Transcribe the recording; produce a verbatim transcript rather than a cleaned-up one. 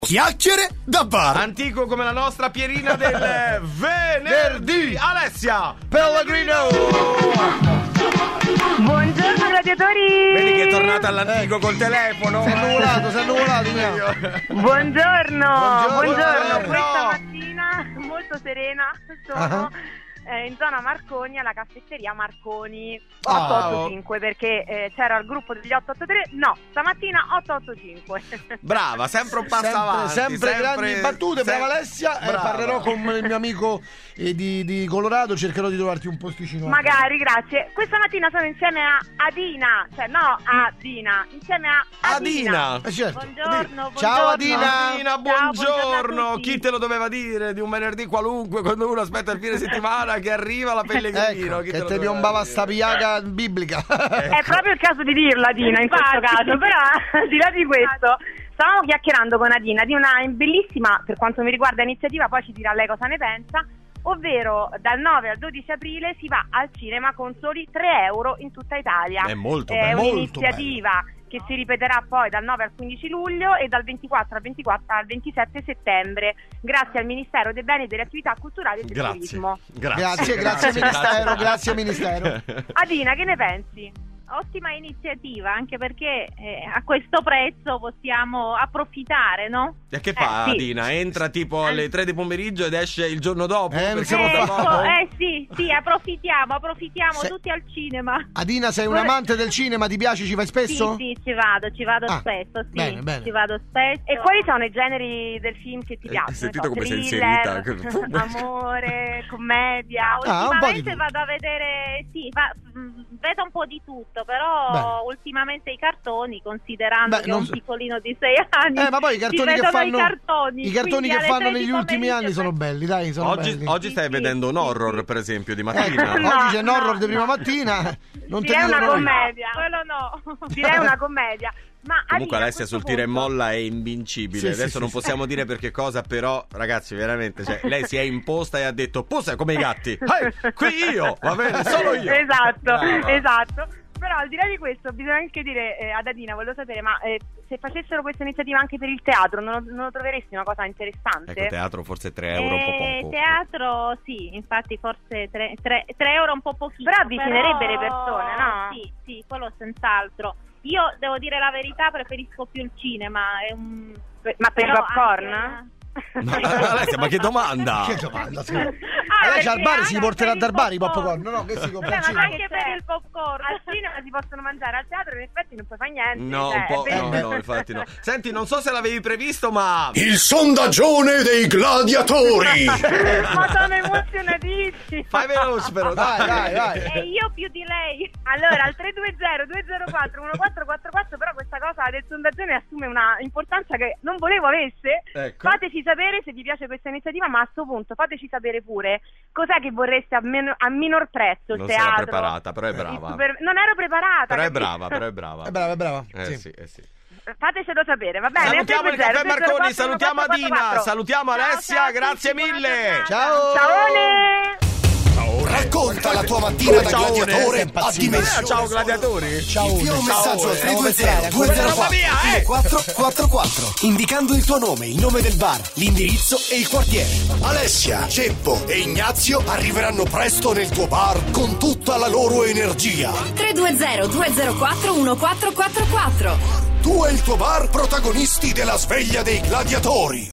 Chiacchiere da bar. Antico come la nostra Pierina del venerdì. Alessia Pellegrino. Buongiorno gladiatori. Vedi che è tornata all'antico col telefono. Si è annuvolato, si è annuvolato. Buongiorno. Buongiorno. Buongiorno. Questa mattina molto serena sono uh-huh. eh, in zona Marconi alla caffetteria Marconi Oh. otto otto cinque perché eh, c'era il gruppo degli otto otto tre. No, stamattina otto otto cinque. Brava, sempre un passo sempre, avanti. sempre grandi battute, brava Alessia. Eh, parlerò con il mio amico eh, di, di Colorado, cercherò di trovarti un posticino. Magari, grazie. Questa mattina sono insieme a Adina, cioè no, a Dina, insieme a Adina. Adina. Eh, certo. Buongiorno, buongiorno. Ciao, Adina. Adina, Ciao, buongiorno. buongiorno a tutti. Chi te lo doveva dire di un venerdì qualunque quando uno aspetta il fine settimana che arriva la Pellegrino? Ecco, Chi che lo te doveva piombava dire? sta piaga biblica. È proprio il caso di dirla, Dina, in questo caso. Però, al di là di questo, stavamo chiacchierando con Adina di una bellissima, per quanto mi riguarda, iniziativa, poi ci dirà lei cosa ne pensa, ovvero dal nove al dodici aprile si va al cinema con soli tre euro in tutta Italia. È molto È bello. un'iniziativa che si ripeterà poi dal nove al quindici luglio e dal ventiquattro al ventiquattro al ventisette settembre, grazie al Ministero dei Beni e delle Attività Culturali e del Grazie. Turismo. Grazie, grazie Ministero, grazie Ministero. Adina, che ne pensi? Ottima iniziativa, anche perché eh, a questo prezzo possiamo approfittare, no? E che fa Eh, sì. Adina? Entra tipo alle tre di pomeriggio ed esce il giorno dopo? Eh, non Perché siamo tra fa- poco- eh sì, sì, approfittiamo, approfittiamo Se- tutti al cinema. Adina, sei un amante del cinema? Ti piace? Ci vai spesso? Sì, sì, ci vado, ci vado Ah, spesso, sì. bene, bene. Ci vado spesso. E quali sono i generi del film che ti Eh, piacciono? hai sentito Non so, come sei thriller, inserita? amore, commedia. Ah, un po' di Ultimamente tutto. vado a vedere, sì, va- mh, vedo un po' di tutto, però Bene. ultimamente i cartoni, considerando Beh, che non ho un so- piccolino di sei anni, Eh, ma poi i si cartoni che vedono fanno i cartoni, i cartoni quindi che alle fanno tre di negli ultimi pomeriggio anni sono belli, dai, sono Oggi, belli. oggi stai Sì, vedendo un sì, horror, sì. per esempio, di Ecco, mattina. No, oggi c'è un horror no, di prima no. mattina. Non te Direi una dicono- commedia. quello no. Direi una commedia. Ma Comunque Adina, a Alessia questo sul tira e punto- molla è invincibile. Sì, sì, Adesso sì, non sì. possiamo dire per che cosa, però ragazzi, veramente, cioè, lei si è imposta e ha detto "Pussa come i gatti". Ehi, qui io, va bene, solo io. Esatto, Brava. esatto. Però al di là di questo bisogna anche dire eh, ad Adina, volevo sapere, ma eh, se facessero questa iniziativa anche per il teatro, non lo, non lo troveresti una cosa interessante? Ecco, teatro forse tre euro un po' Eh, poco. teatro sì, infatti forse tre euro un po' pochino. Però avvicinerebbe le persone, no? Sì, sì, quello senz'altro. Io devo dire la verità, preferisco più il cinema. È un... Ma per il però popcorn? anche- Ma, Alessia, ma che domanda? Che domanda, scusa. Ah, Lei c'ha al bar, perché si anche porterà per dal il bar i popcorn. popcorn. No, che si compra Beh, al ma cinema. anche per il popcorn al cinema si possono mangiare, al teatro in effetti non puoi fare niente. No, cioè, un po', è no, vero. no, infatti no. Senti, non so se l'avevi previsto, ma Il sondaggione dei gladiatori. Ma sono emozionatissimi. fai veloce però, Vai, vai, vai. E io più di lei. Allora, al tre due zero due zero quattro uno quattro quattro quattro, però questa cosa del sondaggione assume una importanza che non volevo avesse. Ecco. Fateci sapere se vi piace questa iniziativa, ma a sto punto fateci sapere pure cos'è che vorreste a, men- a minor prezzo. Il Non sarà teatro, preparata, però è il brava. super- Non ero preparata. Però è capito? brava, però è brava. È brava, è brava. Eh Sì. sì, eh sì. Fatecelo sapere, va bene? Salutiamo il caffè Marconi, salutiamo Adina, Adina, salutiamo Alessia, ciao a grazie tutti, buona mille. giornata. Ciao. Ciaone! Racconta la tua mattina da Ciao, gladiatore sei a impazzito. dimensione. Ciao gladiatori. Ciao. Invia un messaggio al tre due zero due zero Roba quattro mia, eh. quattro quattro quattro indicando il tuo nome, il nome del bar, l'indirizzo e il quartiere. Alessia, Ceppo e Ignazio arriveranno presto nel tuo bar con tutta la loro energia. tre due zero due zero quattro uno quattro quattro quattro. Tu e il tuo bar protagonisti della sveglia dei gladiatori.